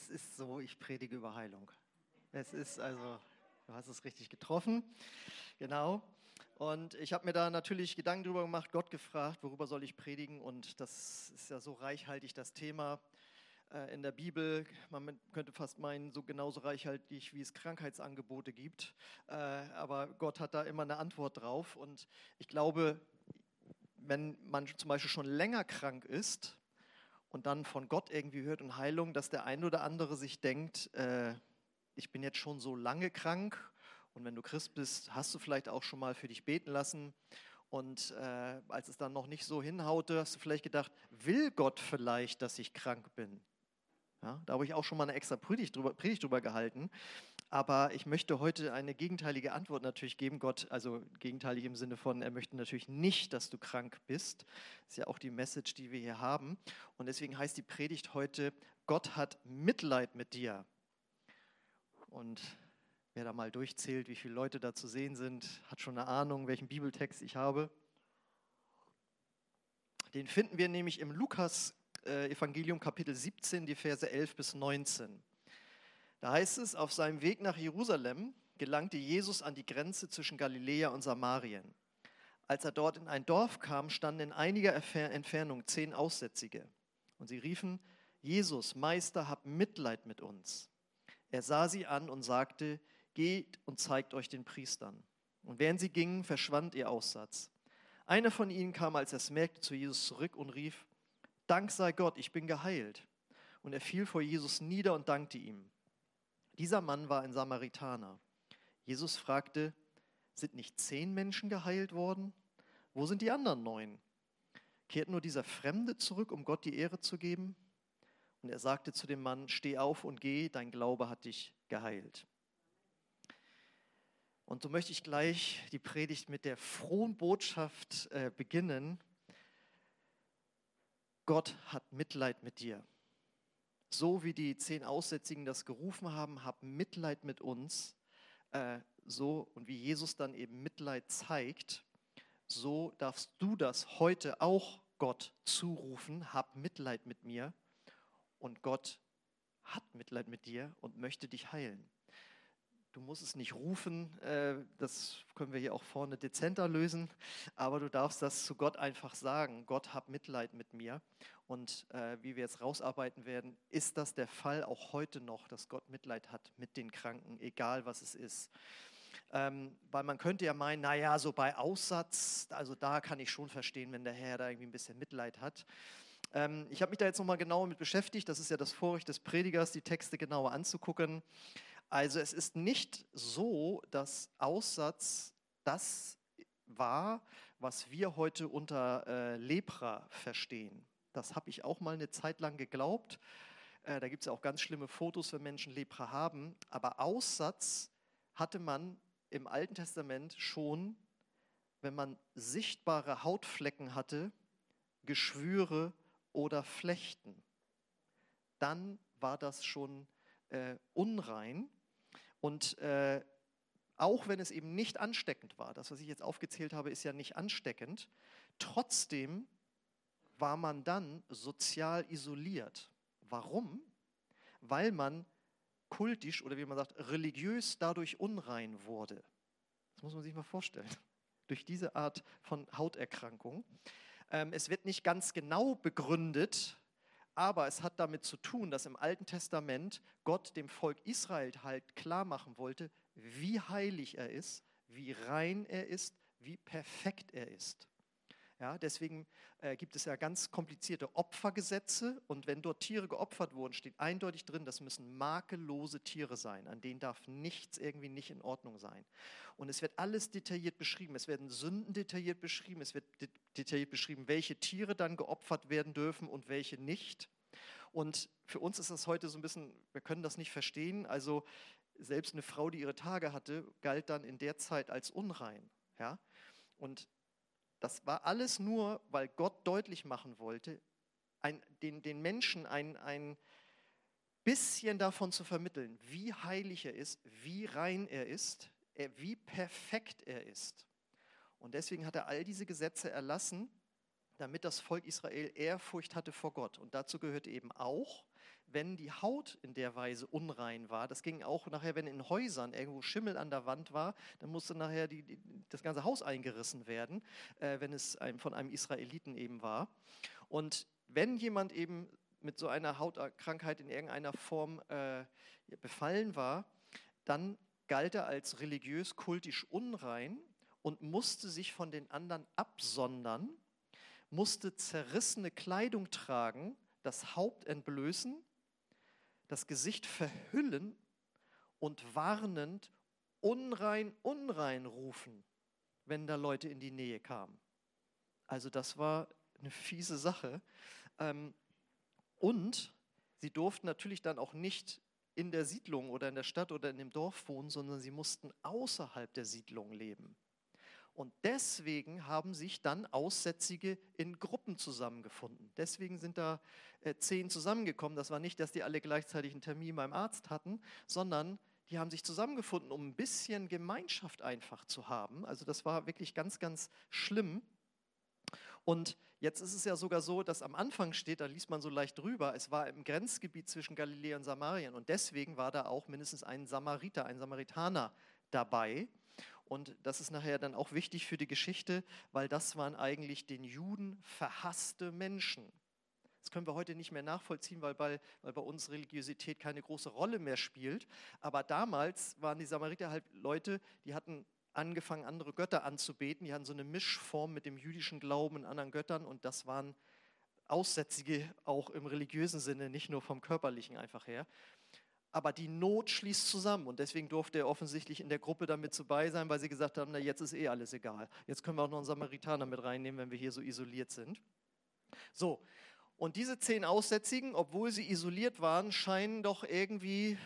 Es ist so, ich predige über Heilung. Es ist also, du hast es richtig getroffen, genau. Und ich habe mir da natürlich Gedanken drüber gemacht, Gott gefragt, worüber soll ich predigen? Und das ist ja so reichhaltig, das Thema in der Bibel. Man könnte fast meinen, so genauso reichhaltig, wie es Krankheitsangebote gibt. Aber Gott hat da immer eine Antwort drauf. Und ich glaube, wenn man zum Beispiel schon länger krank ist, und dann von Gott irgendwie hört und Heilung, dass der ein oder andere sich denkt, ich bin jetzt schon so lange krank und wenn du Christ bist, hast du vielleicht auch schon mal für dich beten lassen und als es dann noch nicht so hinhaute, hast du vielleicht gedacht, will Gott vielleicht, dass ich krank bin? Ja, da habe ich auch schon mal eine extra Predigt drüber gehalten. Aber ich möchte heute eine gegenteilige Antwort natürlich geben. Gott, also gegenteilig im Sinne von, er möchte natürlich nicht, dass du krank bist. Das ist ja auch die Message, die wir hier haben. Und deswegen heißt die Predigt heute, Gott hat Mitleid mit dir. Und wer da mal durchzählt, wie viele Leute da zu sehen sind, hat schon eine Ahnung, welchen Bibeltext ich habe. Den finden wir nämlich im Lukas-Evangelium Kapitel 17, die Verse 11 bis 19. Da heißt es, auf seinem Weg nach Jerusalem gelangte Jesus an die Grenze zwischen Galiläa und Samarien. Als er dort in ein Dorf kam, standen in einiger Entfernung 10 Aussätzige. Und sie riefen, Jesus, Meister, hab Mitleid mit uns. Er sah sie an und sagte, geht und zeigt euch den Priestern. Und während sie gingen, verschwand ihr Aussatz. Einer von ihnen kam, als er es merkte, zu Jesus zurück und rief, Dank sei Gott, ich bin geheilt. Und er fiel vor Jesus nieder und dankte ihm. Dieser Mann war ein Samaritaner. Jesus fragte, sind nicht 10 Menschen geheilt worden? Wo sind die anderen 9? Kehrt nur dieser Fremde zurück, um Gott die Ehre zu geben? Und er sagte zu dem Mann, steh auf und geh, dein Glaube hat dich geheilt. Und so möchte ich gleich die Predigt mit der frohen Botschaft beginnen. Gott hat Mitleid mit dir. So wie die 10 Aussätzigen das gerufen haben, hab Mitleid mit uns, so und wie Jesus dann eben Mitleid zeigt, so darfst du das heute auch Gott zurufen, hab Mitleid mit mir und Gott hat Mitleid mit dir und möchte dich heilen. Du musst es nicht rufen, das können wir hier auch vorne dezenter lösen, aber du darfst das zu Gott einfach sagen, Gott, hab Mitleid mit mir. Und wie wir jetzt rausarbeiten werden, ist das der Fall auch heute noch, dass Gott Mitleid hat mit den Kranken, egal was es ist. Weil man könnte ja meinen, naja, so bei Aussatz, also da kann ich schon verstehen, wenn der Herr da irgendwie ein bisschen Mitleid hat. Ich habe mich da jetzt nochmal genauer mit beschäftigt, das ist ja das Vorrecht des Predigers, die Texte genauer anzugucken. Also es ist nicht so, dass Aussatz das war, was wir heute unter Lepra verstehen. Das habe ich auch mal eine Zeit lang geglaubt. Da gibt es ja auch ganz schlimme Fotos, wenn Menschen Lepra haben. Aber Aussatz hatte man im Alten Testament schon, wenn man sichtbare Hautflecken hatte, Geschwüre oder Flechten. Dann war das schon unrein. Und auch wenn es eben nicht ansteckend war, das, was ich jetzt aufgezählt habe, ist ja nicht ansteckend, trotzdem war man dann sozial isoliert. Warum? Weil man kultisch oder wie man sagt, religiös dadurch unrein wurde. Das muss man sich mal vorstellen. Durch diese Art von Hauterkrankung. Es wird nicht ganz genau begründet, aber es hat damit zu tun, dass im Alten Testament Gott dem Volk Israel halt klar machen wollte, wie heilig er ist, wie rein er ist, wie perfekt er ist. Ja, deswegen gibt es ja ganz komplizierte Opfergesetze und wenn dort Tiere geopfert wurden, steht eindeutig drin, das müssen makellose Tiere sein, an denen darf nichts irgendwie nicht in Ordnung sein. Und es wird alles detailliert beschrieben, es werden Sünden detailliert beschrieben, es wird detailliert beschrieben, welche Tiere dann geopfert werden dürfen und welche nicht. Und für uns ist das heute so ein bisschen, wir können das nicht verstehen, also selbst eine Frau, die ihre Tage hatte, galt dann in der Zeit als unrein. Ja? Und das war alles nur, weil Gott deutlich machen wollte, den Menschen ein bisschen davon zu vermitteln, wie heilig er ist, wie rein er ist, wie perfekt er ist. Und deswegen hat er all diese Gesetze erlassen, damit das Volk Israel Ehrfurcht hatte vor Gott. Und dazu gehört eben auch, wenn die Haut in der Weise unrein war. Das ging auch nachher, wenn in Häusern irgendwo Schimmel an der Wand war, dann musste nachher das ganze Haus eingerissen werden, wenn es von einem Israeliten eben war. Und wenn jemand eben mit so einer Hautkrankheit in irgendeiner Form befallen war, dann galt er als religiös-kultisch unrein und musste sich von den anderen absondern, musste zerrissene Kleidung tragen, das Haupt entblößen, das Gesicht verhüllen und warnend unrein, unrein rufen, wenn da Leute in die Nähe kamen. Also das war eine fiese Sache. Und sie durften natürlich dann auch nicht in der Siedlung oder in der Stadt oder in dem Dorf wohnen, sondern sie mussten außerhalb der Siedlung leben. Und deswegen haben sich dann Aussätzige in Gruppen zusammengefunden. Deswegen sind da 10 zusammengekommen. Das war nicht, dass die alle gleichzeitig einen Termin beim Arzt hatten, sondern die haben sich zusammengefunden, um ein bisschen Gemeinschaft einfach zu haben. Also das war wirklich ganz, ganz schlimm. Und jetzt ist es ja sogar so, dass am Anfang steht, da liest man so leicht drüber, es war im Grenzgebiet zwischen Galiläa und Samarien. Und deswegen war da auch mindestens ein Samariter, ein Samaritaner dabei. Und das ist nachher dann auch wichtig für die Geschichte, weil das waren eigentlich den Juden verhasste Menschen. Das können wir heute nicht mehr nachvollziehen, weil bei uns Religiosität keine große Rolle mehr spielt. Aber damals waren die Samariter halt Leute, die hatten angefangen, andere Götter anzubeten. Die hatten so eine Mischform mit dem jüdischen Glauben und anderen Göttern. Und das waren Aussätzige auch im religiösen Sinne, nicht nur vom körperlichen einfach her. Aber die Not schließt zusammen und deswegen durfte er offensichtlich in der Gruppe damit dabei sein, weil sie gesagt haben, na jetzt ist eh alles egal. Jetzt können wir auch noch einen Samaritaner mit reinnehmen, wenn wir hier so isoliert sind. So, und diese 10 Aussätzigen, obwohl sie isoliert waren, scheinen doch irgendwie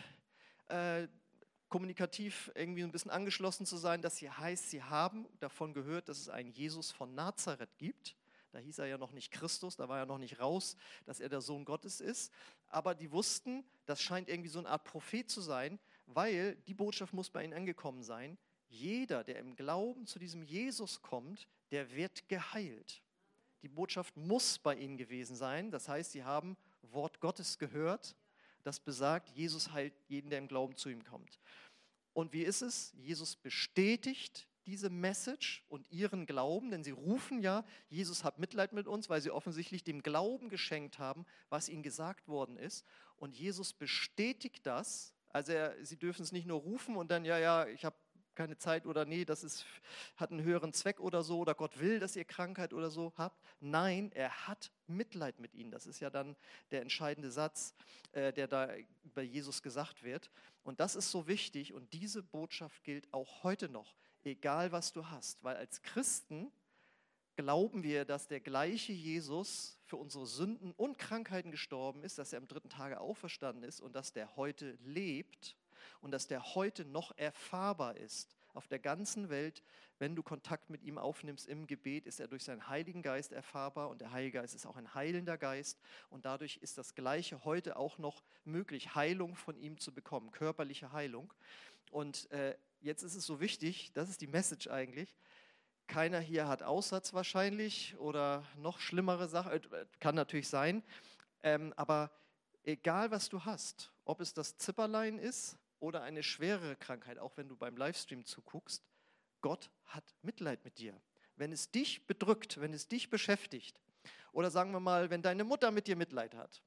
kommunikativ irgendwie ein bisschen angeschlossen zu sein. Das hier heißt, sie haben davon gehört, dass es einen Jesus von Nazareth gibt. Da hieß er ja noch nicht Christus, da war er noch nicht raus, dass er der Sohn Gottes ist. Aber die wussten, das scheint irgendwie so eine Art Prophet zu sein, weil die Botschaft muss bei ihnen angekommen sein. Jeder, der im Glauben zu diesem Jesus kommt, der wird geheilt. Die Botschaft muss bei ihnen gewesen sein. Das heißt, sie haben Wort Gottes gehört, das besagt, Jesus heilt jeden, der im Glauben zu ihm kommt. Und wie ist es? Jesus bestätigt diese Message und ihren Glauben, denn sie rufen ja, Jesus hat Mitleid mit uns, weil sie offensichtlich dem Glauben geschenkt haben, was ihnen gesagt worden ist. Und Jesus bestätigt das, also sie dürfen es nicht nur rufen und dann, ja, ich habe keine Zeit oder nee, hat einen höheren Zweck oder so, oder Gott will, dass ihr Krankheit oder so habt. Nein, er hat Mitleid mit ihnen. Das ist ja dann der entscheidende Satz, der da bei Jesus gesagt wird. Und das ist so wichtig und diese Botschaft gilt auch heute noch, egal was du hast. Weil als Christen glauben wir, dass der gleiche Jesus für unsere Sünden und Krankheiten gestorben ist, dass er am 3. Tage auferstanden ist und dass der heute lebt und dass der heute noch erfahrbar ist. Auf der ganzen Welt, wenn du Kontakt mit ihm aufnimmst im Gebet, ist er durch seinen Heiligen Geist erfahrbar und der Heilige Geist ist auch ein heilender Geist und dadurch ist das Gleiche heute auch noch möglich, Heilung von ihm zu bekommen, körperliche Heilung. Und jetzt ist es so wichtig, das ist die Message eigentlich, keiner hier hat Aussatz wahrscheinlich oder noch schlimmere Sachen, kann natürlich sein, aber egal was du hast, ob es das Zipperlein ist oder eine schwerere Krankheit, auch wenn du beim Livestream zuguckst, Gott hat Mitleid mit dir. Wenn es dich bedrückt, wenn es dich beschäftigt oder sagen wir mal, wenn deine Mutter mit dir Mitleid hat,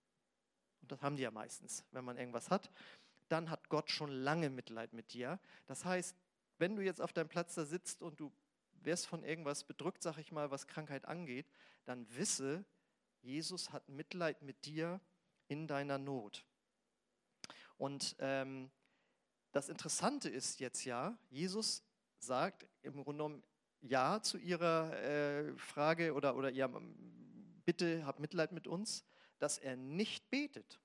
und das haben die ja meistens, wenn man irgendwas hat, dann hat Gott schon lange Mitleid mit dir. Das heißt, wenn du jetzt auf deinem Platz da sitzt und du wirst von irgendwas bedrückt, sag ich mal, was Krankheit angeht, dann wisse, Jesus hat Mitleid mit dir in deiner Not. Und das Interessante ist jetzt ja, Jesus sagt im Grunde genommen ja zu ihrer Frage oder ja, bitte hab Mitleid mit uns, dass er nicht betet.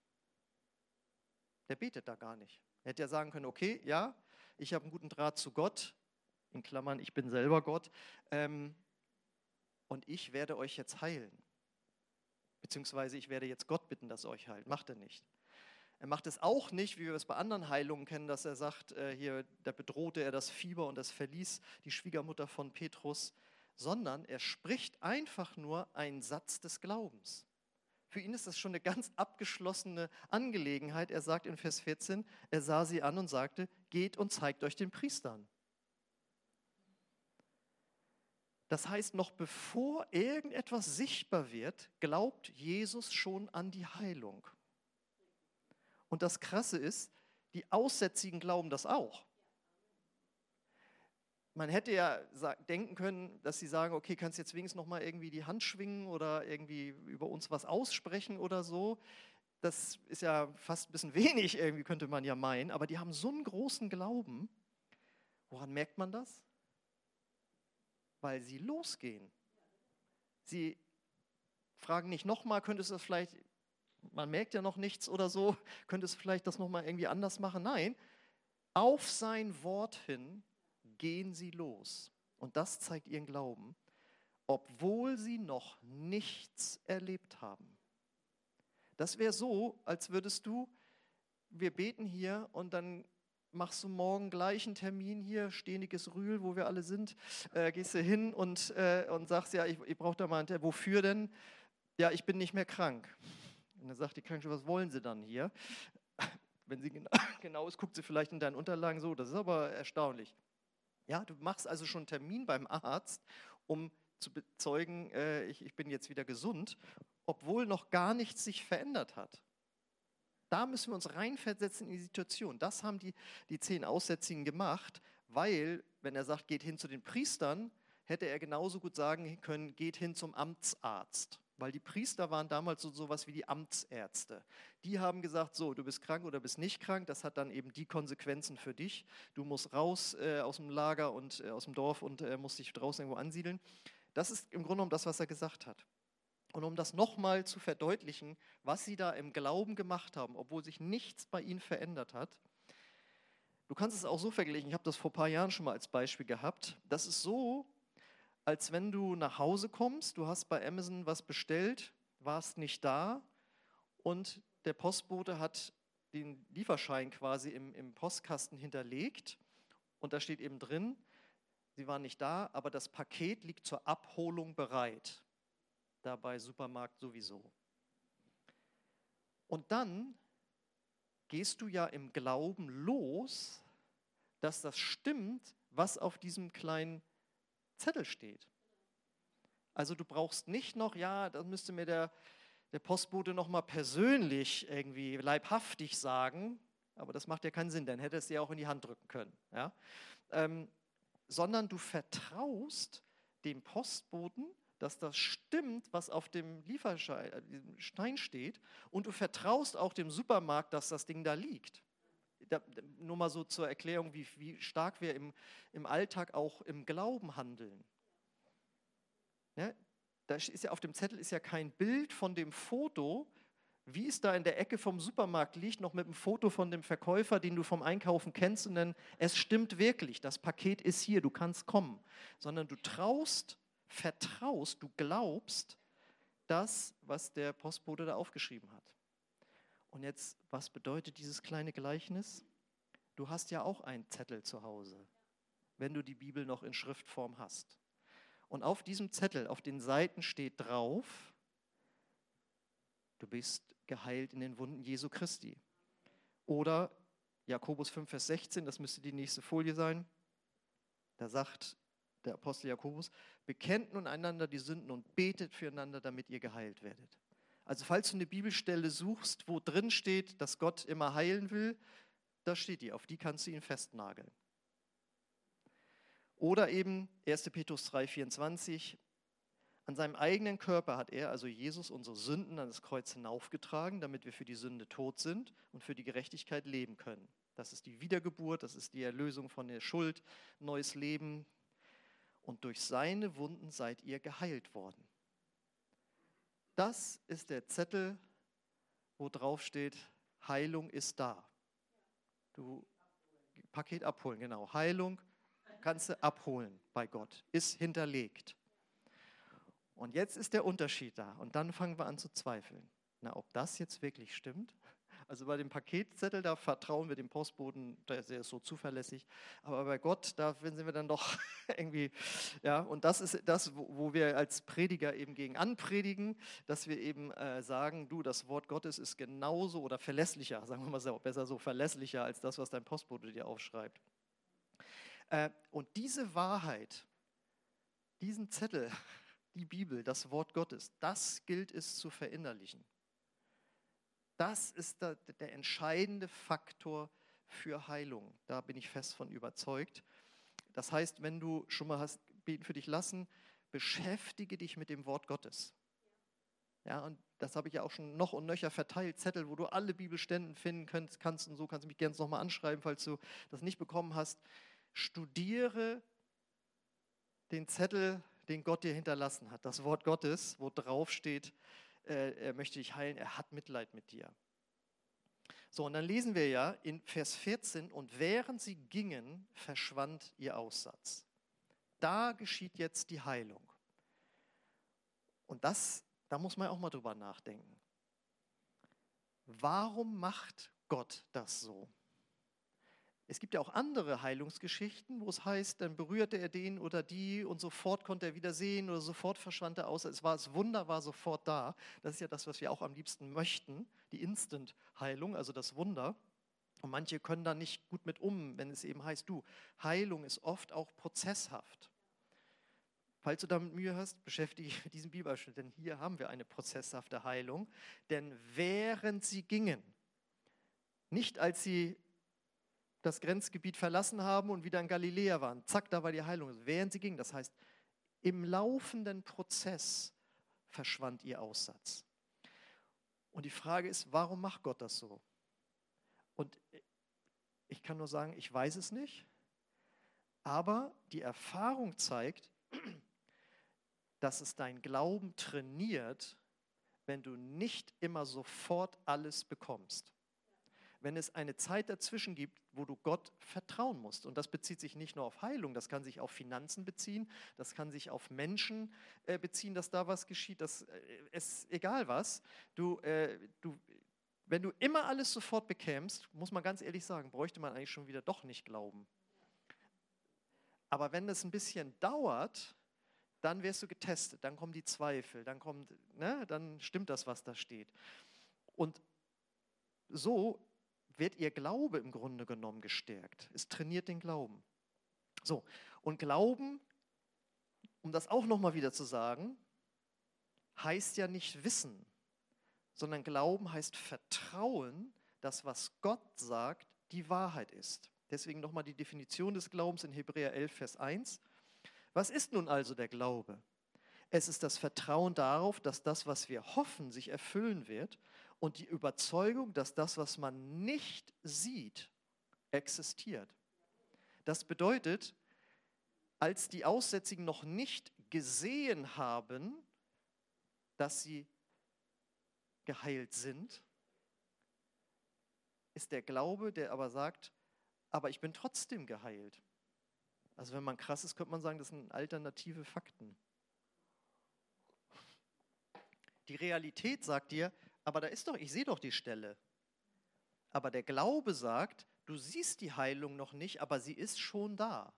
Der betet da gar nicht. Er hätte ja sagen können, okay, ja, ich habe einen guten Draht zu Gott, in Klammern, ich bin selber Gott, und ich werde euch jetzt heilen. Beziehungsweise ich werde jetzt Gott bitten, dass er euch heilt. Macht er nicht. Er macht es auch nicht, wie wir es bei anderen Heilungen kennen, dass er sagt, hier, da bedrohte er das Fieber und das verließ die Schwiegermutter von Petrus, sondern er spricht einfach nur einen Satz des Glaubens. Für ihn ist das schon eine ganz abgeschlossene Angelegenheit. Er sagt in Vers 14, er sah sie an und sagte, geht und zeigt euch den Priestern. Das heißt, noch bevor irgendetwas sichtbar wird, glaubt Jesus schon an die Heilung. Und das Krasse ist, die Aussätzigen glauben das auch. Man hätte ja denken können, dass sie sagen, okay, kannst jetzt wenigstens noch mal irgendwie die Hand schwingen oder irgendwie über uns was aussprechen oder so. Das ist ja fast ein bisschen wenig irgendwie, könnte man ja meinen. Aber die haben so einen großen Glauben. Woran merkt man das? Weil sie losgehen. Sie fragen nicht nochmal, könntest du das vielleicht, man merkt ja noch nichts oder so, könntest du vielleicht das nochmal irgendwie anders machen? Nein, auf sein Wort hin gehen sie los. Und das zeigt ihren Glauben, obwohl sie noch nichts erlebt haben. Das wäre so, als würdest du, wir beten hier und dann machst du morgen gleich einen Termin hier, Stehniges Rühl, wo wir alle sind, gehst du hin und sagst, ja, ich brauche da mal einen Termin. Wofür denn? Ja, ich bin nicht mehr krank. Und dann sagt die Krankenschwester, was wollen Sie dann hier? Wenn sie genau ist, guckt sie vielleicht in deinen Unterlagen so, das ist aber erstaunlich. Ja, du machst also schon einen Termin beim Arzt, um zu bezeugen, ich bin jetzt wieder gesund, obwohl noch gar nichts sich verändert hat. Da müssen wir uns reinversetzen in die Situation. Das haben die 10 Aussätzigen gemacht, weil, wenn er sagt, geht hin zu den Priestern, hätte er genauso gut sagen können, geht hin zum Amtsarzt. Weil die Priester waren damals so was wie die Amtsärzte. Die haben gesagt, so, du bist krank oder bist nicht krank, das hat dann eben die Konsequenzen für dich. Du musst raus aus dem Lager und aus dem Dorf und musst dich draußen irgendwo ansiedeln. Das ist im Grunde genommen das, was er gesagt hat. Und um das nochmal zu verdeutlichen, was sie da im Glauben gemacht haben, obwohl sich nichts bei ihnen verändert hat, du kannst es auch so vergleichen, ich habe das vor ein paar Jahren schon mal als Beispiel gehabt, das ist so, als wenn du nach Hause kommst, du hast bei Amazon was bestellt, warst nicht da und der Postbote hat den Lieferschein quasi im Postkasten hinterlegt und da steht eben drin, sie waren nicht da, aber das Paket liegt zur Abholung bereit. Da bei Supermarkt sowieso. Und dann gehst du ja im Glauben los, dass das stimmt, was auf diesem kleinen Zettel steht. Also du brauchst nicht noch, ja, das müsste mir der Postbote noch mal persönlich irgendwie leibhaftig sagen, aber das macht ja keinen Sinn, dann hätte es dir auch in die Hand drücken können. Ja? Sondern du vertraust dem Postboten, dass das stimmt, was auf dem Lieferstein steht, und du vertraust auch dem Supermarkt, dass das Ding da liegt. Nur mal so zur Erklärung, wie stark wir im Alltag auch im Glauben handeln. Ja, da ist ja auf dem Zettel ist ja kein Bild von dem Foto, wie es da in der Ecke vom Supermarkt liegt, noch mit einem Foto von dem Verkäufer, den du vom Einkaufen kennst, und dann, es stimmt wirklich, das Paket ist hier, du kannst kommen. Sondern du vertraust, du glaubst das, was der Postbote da aufgeschrieben hat. Und jetzt, was bedeutet dieses kleine Gleichnis? Du hast ja auch einen Zettel zu Hause, wenn du die Bibel noch in Schriftform hast. Und auf diesem Zettel, auf den Seiten steht drauf, du bist geheilt in den Wunden Jesu Christi. Oder Jakobus 5, Vers 16, das müsste die nächste Folie sein, da sagt der Apostel Jakobus, bekennt nun einander die Sünden und betet füreinander, damit ihr geheilt werdet. Also falls du eine Bibelstelle suchst, wo drin steht, dass Gott immer heilen will, da steht die, auf die kannst du ihn festnageln. Oder eben 1. Petrus 3, 24, an seinem eigenen Körper hat er, also Jesus, unsere Sünden an das Kreuz hinaufgetragen, damit wir für die Sünde tot sind und für die Gerechtigkeit leben können. Das ist die Wiedergeburt, das ist die Erlösung von der Schuld, neues Leben. Und durch seine Wunden seid ihr geheilt worden. Das ist der Zettel, wo drauf steht, Heilung ist da. Du Paket abholen, genau. Heilung kannst du abholen bei Gott, ist hinterlegt. Und jetzt ist der Unterschied da. Und dann fangen wir an zu zweifeln. Na, ob das jetzt wirklich stimmt? Also bei dem Paketzettel, da vertrauen wir dem Postboten, der ist so zuverlässig. Aber bei Gott, da sind wir dann doch irgendwie, ja, und das ist das, wo wir als Prediger eben gegen anpredigen, dass wir eben sagen, du, das Wort Gottes ist genauso oder verlässlicher, sagen wir mal so, besser so verlässlicher als das, was dein Postbote dir aufschreibt. Und diese Wahrheit, diesen Zettel, die Bibel, das Wort Gottes, das gilt es zu verinnerlichen. Das ist der entscheidende Faktor für Heilung. Da bin ich fest von überzeugt. Das heißt, wenn du schon mal hast beten für dich lassen, beschäftige dich mit dem Wort Gottes. Ja, und das habe ich ja auch schon noch und nöcher verteilt, Zettel, wo du alle Bibelstellen finden kannst und so, kannst du mich gerne nochmal anschreiben, falls du das nicht bekommen hast. Studiere den Zettel, den Gott dir hinterlassen hat, das Wort Gottes, wo drauf steht, er möchte dich heilen, er hat Mitleid mit dir. So, und dann lesen wir ja in Vers 14, und während sie gingen, verschwand ihr Aussatz. Da geschieht jetzt die Heilung. Und da muss man auch mal drüber nachdenken. Warum macht Gott das so? Es gibt ja auch andere Heilungsgeschichten, wo es heißt, dann berührte er den oder die und sofort konnte er wieder sehen oder sofort verschwand er aus. Das Wunder war sofort da. Das ist ja das, was wir auch am liebsten möchten, die Instant-Heilung, also das Wunder. Und manche können da nicht gut mit wenn es eben heißt, du, Heilung ist oft auch prozesshaft. Falls du damit Mühe hast, beschäftige dich mit diesem Bibelabschnitt, denn hier haben wir eine prozesshafte Heilung. Denn während sie gingen, nicht als sie das Grenzgebiet verlassen haben und wieder in Galiläa waren. Zack, da war die Heilung. Während sie gingen, das heißt, im laufenden Prozess verschwand ihr Aussatz. Und die Frage ist, warum macht Gott das so? Und ich kann nur sagen, ich weiß es nicht, aber die Erfahrung zeigt, dass es dein Glauben trainiert, wenn du nicht immer sofort alles bekommst. Wenn es eine Zeit dazwischen gibt, wo du Gott vertrauen musst. Und das bezieht sich nicht nur auf Heilung, das kann sich auf Finanzen beziehen, das kann sich auf Menschen beziehen, dass da was geschieht, das ist egal was. Wenn du immer alles sofort bekämst, muss man ganz ehrlich sagen, bräuchte man eigentlich schon wieder doch nicht glauben. Aber wenn es ein bisschen dauert, dann wirst du getestet, dann kommen die Zweifel, dann stimmt das, was da steht. Und so wird ihr Glaube im Grunde genommen gestärkt. Es trainiert den Glauben. So, und Glauben, um das auch nochmal wieder zu sagen, heißt ja nicht Wissen, sondern Glauben heißt Vertrauen, dass was Gott sagt, die Wahrheit ist. Deswegen nochmal die Definition des Glaubens in Hebräer 11, Vers 1. Was ist nun also der Glaube? Es ist das Vertrauen darauf, dass das, was wir hoffen, sich erfüllen wird, und die Überzeugung, dass das, was man nicht sieht, existiert. Das bedeutet, als die Aussätzigen noch nicht gesehen haben, dass sie geheilt sind, ist der Glaube, der aber sagt, aber ich bin trotzdem geheilt. Also wenn man krass ist, könnte man sagen, das sind alternative Fakten. Die Realität sagt dir, aber ich sehe doch die Stelle. Aber der Glaube sagt, du siehst die Heilung noch nicht, aber sie ist schon da.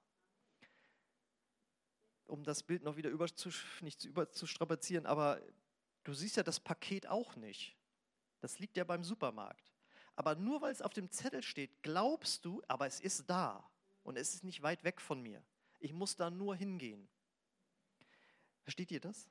Um das Bild noch wieder nicht überzustrapazieren, aber du siehst ja das Paket auch nicht. Das liegt ja beim Supermarkt. Aber nur weil es auf dem Zettel steht, glaubst du, aber es ist da. Und es ist nicht weit weg von mir. Ich muss da nur hingehen. Versteht ihr das?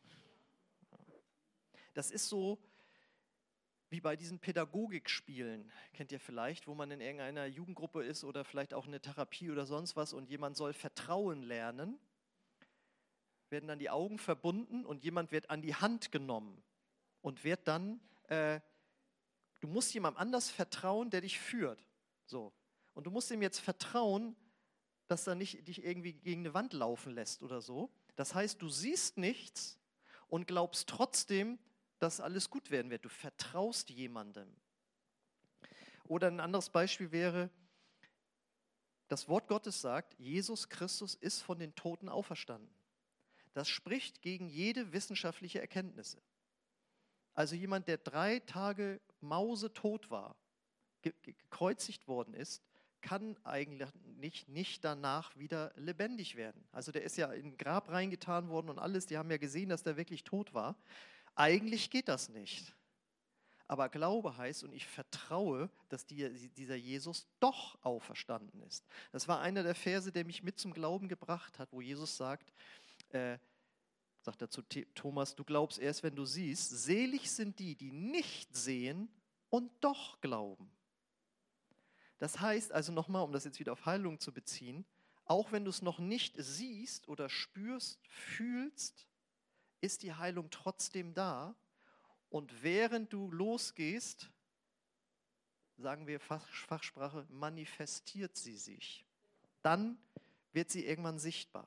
Das ist so wie bei diesen Pädagogikspielen, kennt ihr vielleicht, wo man in irgendeiner Jugendgruppe ist oder vielleicht auch eine Therapie oder sonst was und jemand soll Vertrauen lernen, werden dann die Augen verbunden und jemand wird an die Hand genommen und wird dann, du musst jemandem anders vertrauen, der dich führt. So. Und du musst ihm jetzt vertrauen, dass er nicht dich irgendwie gegen eine Wand laufen lässt oder so. Das heißt, du siehst nichts und glaubst trotzdem, dass alles gut werden wird. Du vertraust jemandem. Oder ein anderes Beispiel wäre, das Wort Gottes sagt, Jesus Christus ist von den Toten auferstanden. Das spricht gegen jede wissenschaftliche Erkenntnisse. Also jemand, der 3 Tage mausetot war, gekreuzigt worden ist, kann eigentlich nicht danach wieder lebendig werden. Also der ist ja in ein Grab reingetan worden und alles, die haben ja gesehen, dass der wirklich tot war. Eigentlich geht das nicht. Aber Glaube heißt, und ich vertraue, dass dieser Jesus doch auferstanden ist. Das war einer der Verse, der mich mit zum Glauben gebracht hat, wo Jesus sagt er zu Thomas, du glaubst erst, wenn du siehst, selig sind die, die nicht sehen und doch glauben. Das heißt also nochmal, um das jetzt wieder auf Heilung zu beziehen, auch wenn du es noch nicht siehst oder spürst, fühlst, ist die Heilung trotzdem da. Und während du losgehst, sagen wir Fachsprache, manifestiert sie sich. Dann wird sie irgendwann sichtbar.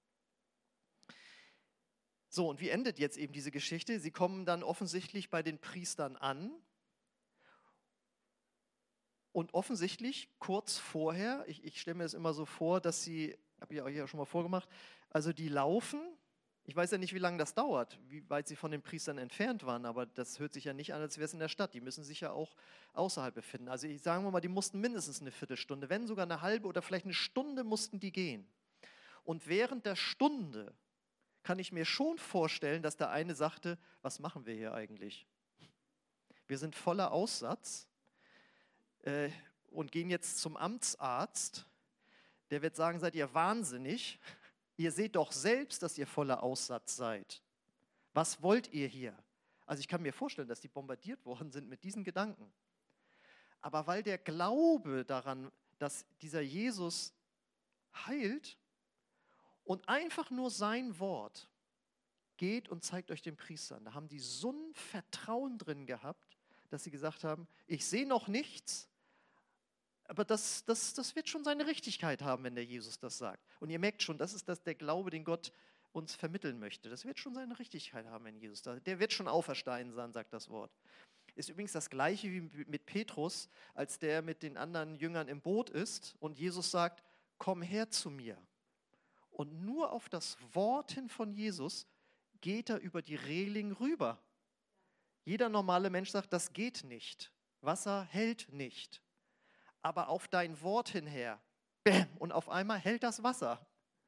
So, und wie endet jetzt eben diese Geschichte? Sie kommen dann offensichtlich bei den Priestern an. Und offensichtlich kurz vorher, ich stelle mir das immer so vor, dass sie, habe ich euch ja schon mal vorgemacht, also die laufen. Ich weiß ja nicht, wie lange das dauert, wie weit sie von den Priestern entfernt waren, aber das hört sich ja nicht an, als wäre es in der Stadt. Die müssen sich ja auch außerhalb befinden. Also sagen wir mal, die mussten mindestens eine Viertelstunde, wenn sogar eine halbe oder vielleicht eine Stunde mussten die gehen. Und während der Stunde kann ich mir schon vorstellen, dass der eine sagte, was machen wir hier eigentlich? Wir sind voller Aussatz und gehen jetzt zum Amtsarzt. Der wird sagen, seid ihr wahnsinnig? Ihr seht doch selbst, dass ihr voller Aussatz seid. Was wollt ihr hier? Also ich kann mir vorstellen, dass die bombardiert worden sind mit diesen Gedanken. Aber weil der Glaube daran, dass dieser Jesus heilt und einfach nur sein Wort geht und zeigt euch den Priestern, da haben die so ein Vertrauen drin gehabt, dass sie gesagt haben, ich sehe noch nichts, aber das wird schon seine Richtigkeit haben, wenn der Jesus das sagt. Und ihr merkt schon, das ist der Glaube, den Gott uns vermitteln möchte. Das wird schon seine Richtigkeit haben, wenn Jesus das sagt. Der wird schon auferstehen sein, sagt das Wort. Ist übrigens das Gleiche wie mit Petrus, als der mit den anderen Jüngern im Boot ist und Jesus sagt, komm her zu mir. Und nur auf das Wort hin von Jesus geht er über die Reling rüber. Jeder normale Mensch sagt, das geht nicht. Wasser hält nicht. Aber auf dein Wort hinher, bäm, und auf einmal hält das Wasser.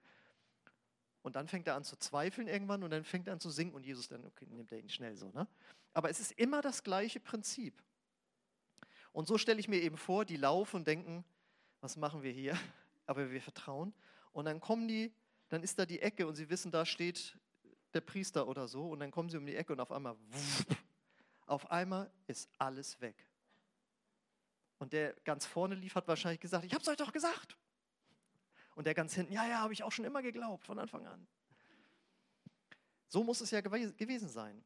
Und dann fängt er an zu zweifeln irgendwann und dann fängt er an zu sinken und Jesus dann, okay, nimmt er ihn schnell so. Ne? Aber es ist immer das gleiche Prinzip. Und so stelle ich mir eben vor, die laufen und denken, was machen wir hier? Aber wir vertrauen. Und dann dann ist da die Ecke und sie wissen, da steht der Priester oder so. Und dann kommen sie um die Ecke und auf einmal ist alles weg. Und der ganz vorne lief, hat wahrscheinlich gesagt, ich habe es euch doch gesagt. Und der ganz hinten, ja, habe ich auch schon immer geglaubt, von Anfang an. So muss es ja gewesen sein.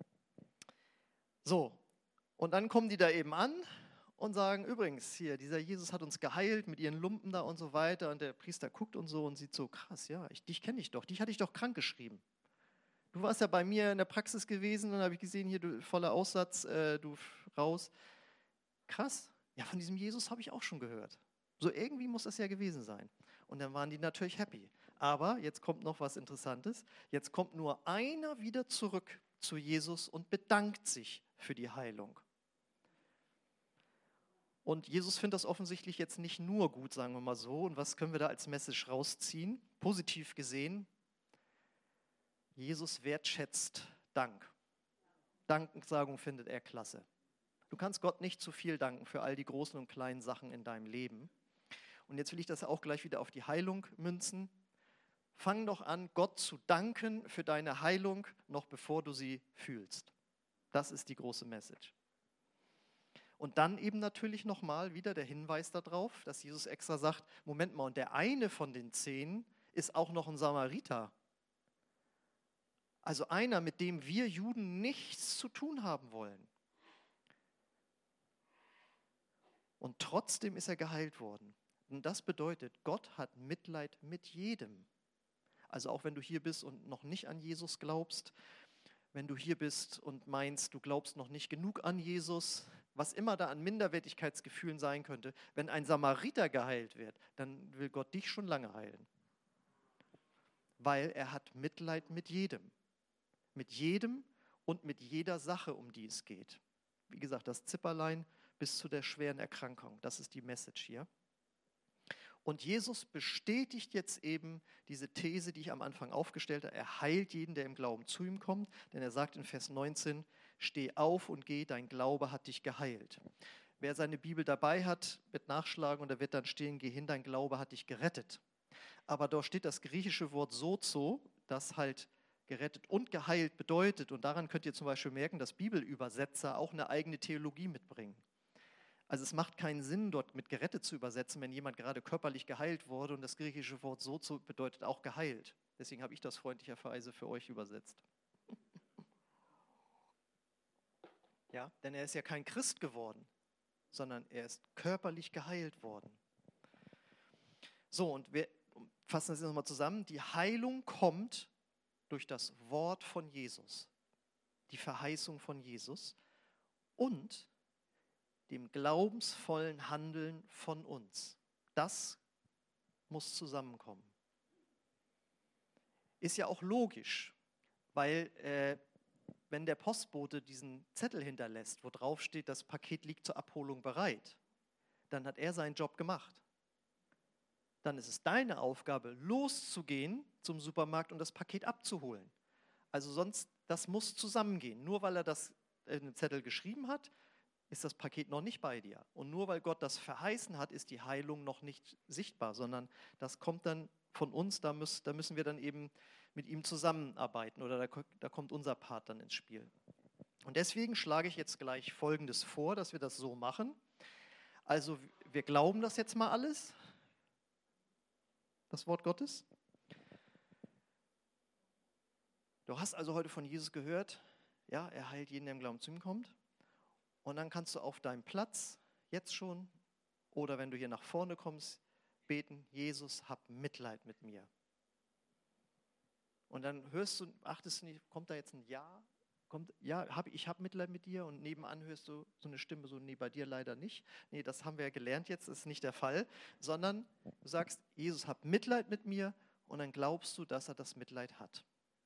So, und dann kommen die da eben an und sagen, übrigens, hier, dieser Jesus hat uns geheilt mit ihren Lumpen da und so weiter. Und der Priester guckt und so und sieht so, krass, ja, dich kenne ich doch, dich hatte ich doch krank geschrieben. Du warst ja bei mir in der Praxis gewesen und dann habe ich gesehen, hier, du voller Aussatz, du raus. Krass. Ja, von diesem Jesus habe ich auch schon gehört. So irgendwie muss das ja gewesen sein. Und dann waren die natürlich happy. Aber jetzt kommt noch was Interessantes. Jetzt kommt nur einer wieder zurück zu Jesus und bedankt sich für die Heilung. Und Jesus findet das offensichtlich jetzt nicht nur gut, sagen wir mal so. Und was können wir da als Message rausziehen? Positiv gesehen, Jesus wertschätzt Dank. Danksagung findet er klasse. Du kannst Gott nicht zu viel danken für all die großen und kleinen Sachen in deinem Leben. Und jetzt will ich das auch gleich wieder auf die Heilung münzen. Fang doch an, Gott zu danken für deine Heilung, noch bevor du sie fühlst. Das ist die große Message. Und dann eben natürlich nochmal wieder der Hinweis darauf, dass Jesus extra sagt, Moment mal, und der eine von den 10 ist auch noch ein Samariter. Also einer, mit dem wir Juden nichts zu tun haben wollen. Und trotzdem ist er geheilt worden. Und das bedeutet, Gott hat Mitleid mit jedem. Also auch wenn du hier bist und noch nicht an Jesus glaubst, wenn du hier bist und meinst, du glaubst noch nicht genug an Jesus, was immer da an Minderwertigkeitsgefühlen sein könnte, wenn ein Samariter geheilt wird, dann will Gott dich schon lange heilen. Weil er hat Mitleid mit jedem. Mit jedem und mit jeder Sache, um die es geht. Wie gesagt, das Zipperlein bis zu der schweren Erkrankung. Das ist die Message hier. Und Jesus bestätigt jetzt eben diese These, die ich am Anfang aufgestellt habe. Er heilt jeden, der im Glauben zu ihm kommt. Denn er sagt in Vers 19, steh auf und geh, dein Glaube hat dich geheilt. Wer seine Bibel dabei hat, wird nachschlagen und da wird dann stehen, geh hin, dein Glaube hat dich gerettet. Aber dort steht das griechische Wort sozo, das halt gerettet und geheilt bedeutet. Und daran könnt ihr zum Beispiel merken, dass Bibelübersetzer auch eine eigene Theologie mitbringen. Also es macht keinen Sinn, dort mit gerettet zu übersetzen, wenn jemand gerade körperlich geheilt wurde und das griechische Wort sozo bedeutet auch geheilt. Deswegen habe ich das freundlicherweise für euch übersetzt. Ja, denn er ist ja kein Christ geworden, sondern er ist körperlich geheilt worden. So, und wir fassen das jetzt nochmal zusammen. Die Heilung kommt durch das Wort von Jesus, die Verheißung von Jesus und dem glaubensvollen Handeln von uns. Das muss zusammenkommen. Ist ja auch logisch, weil wenn der Postbote diesen Zettel hinterlässt, wo drauf steht, das Paket liegt zur Abholung bereit, dann hat er seinen Job gemacht. Dann ist es deine Aufgabe, loszugehen zum Supermarkt und das Paket abzuholen. Also sonst, das muss zusammengehen. Nur weil er das in den Zettel geschrieben hat, ist das Paket noch nicht bei dir. Und nur weil Gott das verheißen hat, ist die Heilung noch nicht sichtbar, sondern das kommt dann von uns, da müssen wir dann eben mit ihm zusammenarbeiten oder da kommt unser Part dann ins Spiel. Und deswegen schlage ich jetzt gleich Folgendes vor, dass wir das so machen. Also wir glauben das jetzt mal alles, das Wort Gottes. Du hast also heute von Jesus gehört, ja, er heilt jeden, der im Glauben zu ihm kommt. Und dann kannst du auf deinem Platz, jetzt schon, oder wenn du hier nach vorne kommst, beten, Jesus, hab Mitleid mit mir. Und dann hörst du, achtest du nicht, kommt da jetzt ein Ja? Ich habe Mitleid mit dir und nebenan hörst du so eine Stimme, so, nee, bei dir leider nicht. Nee, das haben wir ja gelernt jetzt, das ist nicht der Fall. Sondern du sagst, Jesus, hab Mitleid mit mir und dann glaubst du, dass er das Mitleid hat.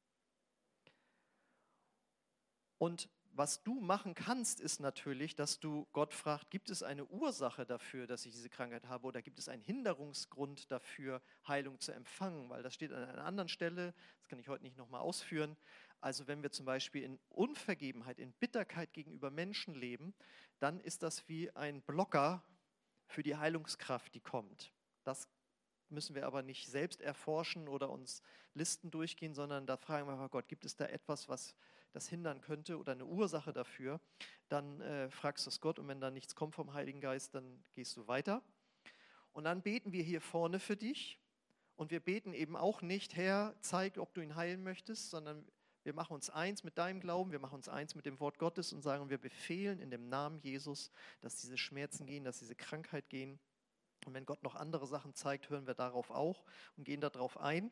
Und was du machen kannst, ist natürlich, dass du Gott fragst, gibt es eine Ursache dafür, dass ich diese Krankheit habe oder gibt es einen Hinderungsgrund dafür, Heilung zu empfangen? Weil das steht an einer anderen Stelle, das kann ich heute nicht nochmal ausführen. Also wenn wir zum Beispiel in Unvergebenheit, in Bitterkeit gegenüber Menschen leben, dann ist das wie ein Blocker für die Heilungskraft, die kommt. Das müssen wir aber nicht selbst erforschen oder uns Listen durchgehen, sondern da fragen wir einfach Gott, gibt es da etwas, was das hindern könnte oder eine Ursache dafür? Dann fragst du es Gott und wenn da nichts kommt vom Heiligen Geist, dann gehst du weiter. Und dann beten wir hier vorne für dich und wir beten eben auch nicht, Herr, zeig, ob du ihn heilen möchtest, sondern wir machen uns eins mit deinem Glauben, wir machen uns eins mit dem Wort Gottes und sagen, wir befehlen in dem Namen Jesus, dass diese Schmerzen gehen, dass diese Krankheit gehen. Und wenn Gott noch andere Sachen zeigt, hören wir darauf auch und gehen darauf ein.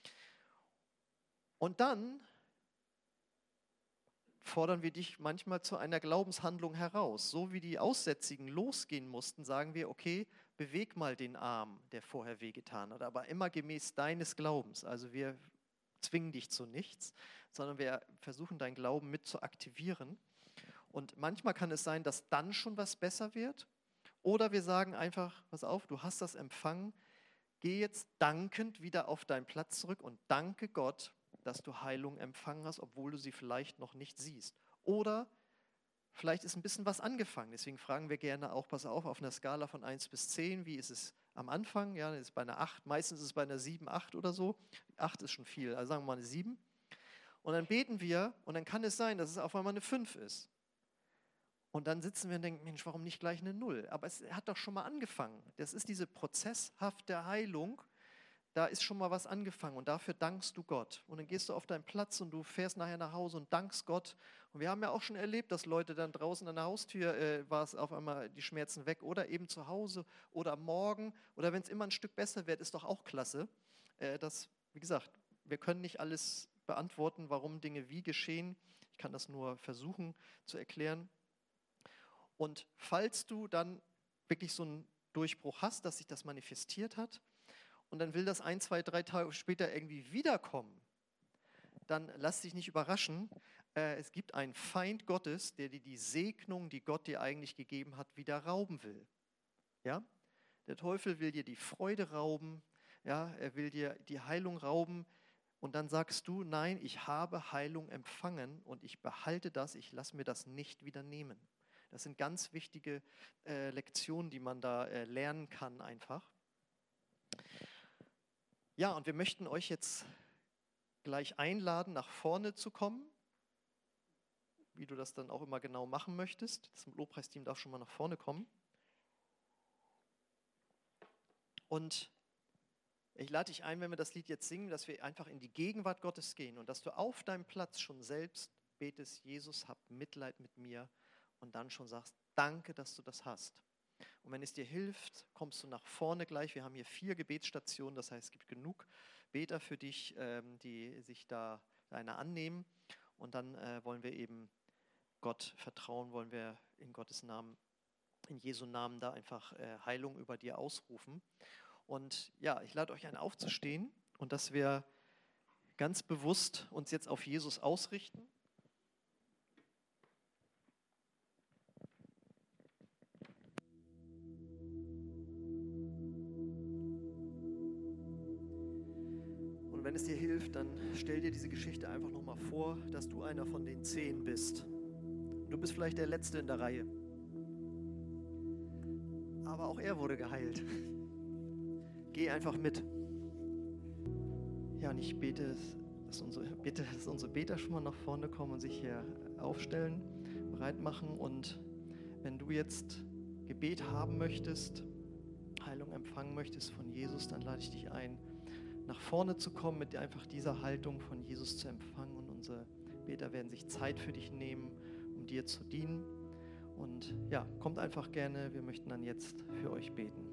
Und dann fordern wir dich manchmal zu einer Glaubenshandlung heraus. So wie die Aussätzigen losgehen mussten, sagen wir, okay, beweg mal den Arm, der vorher wehgetan hat, aber immer gemäß deines Glaubens. Also wir zwingen dich zu nichts, sondern wir versuchen deinen Glauben mit zu aktivieren. Und manchmal kann es sein, dass dann schon was besser wird. Oder wir sagen einfach, pass auf, du hast das empfangen, geh jetzt dankend wieder auf deinen Platz zurück und danke Gott, dass du Heilung empfangen hast, obwohl du sie vielleicht noch nicht siehst. Oder vielleicht ist ein bisschen was angefangen, deswegen fragen wir gerne auch, pass auf einer Skala von 1 bis 10, wie ist es am Anfang? Ja, das ist bei einer 8, meistens ist es bei einer 7, 8 oder so. 8 ist schon viel, also sagen wir mal eine 7. Und dann beten wir und dann kann es sein, dass es auf einmal eine 5 ist. Und dann sitzen wir und denken, Mensch, warum nicht gleich eine 0? Aber es hat doch schon mal angefangen. Das ist diese prozesshafte Heilung. Da ist schon mal was angefangen und dafür dankst du Gott. Und dann gehst du auf deinen Platz und du fährst nachher nach Hause und dankst Gott. Und wir haben ja auch schon erlebt, dass Leute dann draußen an der Haustür, war es auf einmal die Schmerzen weg oder eben zu Hause oder morgen. Oder wenn es immer ein Stück besser wird, ist doch auch klasse. Wie gesagt, wir können nicht alles beantworten, warum Dinge wie geschehen. Ich kann das nur versuchen zu erklären. Und falls du dann wirklich so einen Durchbruch hast, dass sich das manifestiert hat und dann will das 1, 2, 3 Tage später irgendwie wiederkommen, dann lass dich nicht überraschen. es gibt einen Feind Gottes, der dir die Segnung, die Gott dir eigentlich gegeben hat, wieder rauben will. Ja? Der Teufel will dir die Freude rauben, ja? Er will dir die Heilung rauben. Und dann sagst du, nein, ich habe Heilung empfangen und ich behalte das, ich lasse mir das nicht wieder nehmen. Das sind ganz wichtige Lektionen, die man da lernen kann einfach. Ja, und wir möchten euch jetzt gleich einladen, nach vorne zu kommen, wie du das dann auch immer genau machen möchtest. Das Lobpreisteam darf schon mal nach vorne kommen. Und ich lade dich ein, wenn wir das Lied jetzt singen, dass wir einfach in die Gegenwart Gottes gehen und dass du auf deinem Platz schon selbst betest, Jesus, hab Mitleid mit mir, und dann schon sagst, danke, dass du das hast. Und wenn es dir hilft, kommst du nach vorne gleich. Wir haben hier 4 Gebetsstationen, das heißt, es gibt genug Beter für dich, die sich da einer annehmen. Und dann wollen wir eben Gott vertrauen, wollen wir in Gottes Namen, in Jesu Namen da einfach Heilung über dir ausrufen. Und ja, ich lade euch ein, aufzustehen und dass wir ganz bewusst uns jetzt auf Jesus ausrichten. Und wenn es dir hilft, dann stell dir diese Geschichte einfach nochmal vor, dass du einer von den 10 bist. Du bist vielleicht der Letzte in der Reihe. Aber auch er wurde geheilt. Geh einfach mit. Ja, und ich bete, dass unsere Beter schon mal nach vorne kommen und sich hier aufstellen, bereit machen. Und wenn du jetzt Gebet haben möchtest, Heilung empfangen möchtest von Jesus, dann lade ich dich ein, nach vorne zu kommen, mit einfach dieser Haltung von Jesus zu empfangen. Und unsere Beter werden sich Zeit für dich nehmen, um dir zu dienen. Und ja, kommt einfach gerne, wir möchten dann jetzt für euch beten.